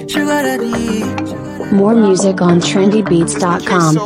Sugar daddy. More music on trendybeats.com.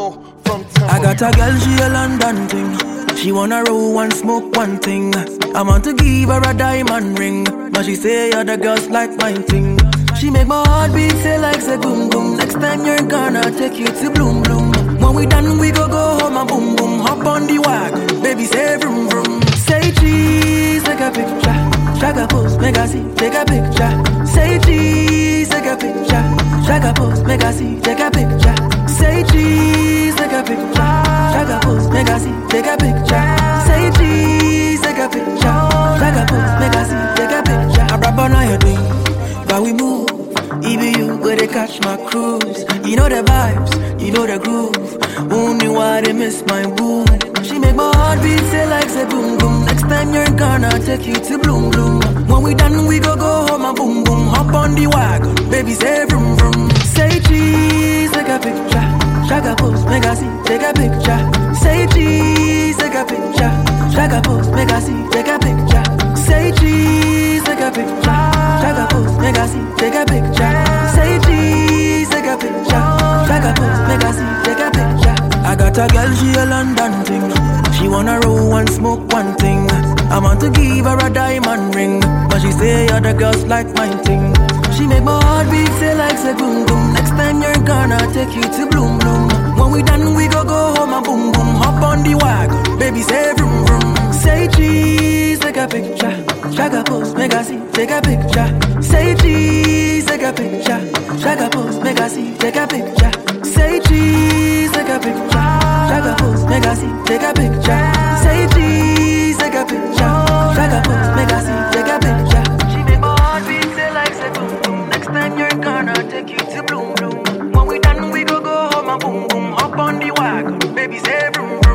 I got a girl, she a London thing. She wanna roll one, smoke one thing. I want to give her a diamond ring, but she say other girls like my thing. She make my heart beat say like say boom boom. Next time you're gonna take you to bloom bloom. When we done we go home and boom boom. Hop on the wagon, baby say vroom vroom. Say cheese, take a picture. Shaka pose, make I see, take a picture. Say cheese, take a picture. Shaka pose, make I see, take a picture. Say cheese, take a picture. Shaka pose, make I see, take a picture. Say cheese, take a picture. Shaka pose, make I see, take a picture. I rap on your thing, but we move. Even you where they catch my cruise. You know the vibes, you know the groove. Only why they miss my boom. She make my heart beat say like say boom boom. Next time you're gonna take you to bloom bloom. When we done we go home and boom boom. Hop on the wagon, baby say vroom vroom. Say cheese, take a picture. Shaka pose, make I see, take a picture. Say cheese, take a picture. Shaka pose, make I see, take a picture. Say cheese, take a picture. Shaka pose, make I see, take a picture. Say cheese, take a picture. Shaka pose, make I see, take a picture. I got a girl, she a London thing. She wanna roll one, smoke one thing. I want to give her a diamond ring, but she say other girls like my thing. She make my heart beat say like say boom boom. Next time you're gonna take you to bloom bloom. When we done we go home and boom boom. Hop on the wagon, baby say vroom vroom. Say cheese, take a picture. Shaka pose, make I see, take a picture. Say cheese, take a picture. Shaka pose, make I see, take a picture. Say cheese, take a picture. Shaka pose, make I see, take a picture. Say cheese, take a picture. Shaka pose, make I see, take a picture. She make my heart beat say like say boom boom. Next time you're gonna take you to bloom bloom. When we done we go home and boom boom. Hop on the wagon, baby say vroom vroom.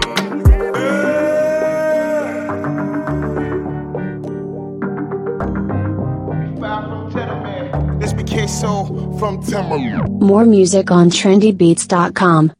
It's BK Soul from Timber. More music on trendybeats.com.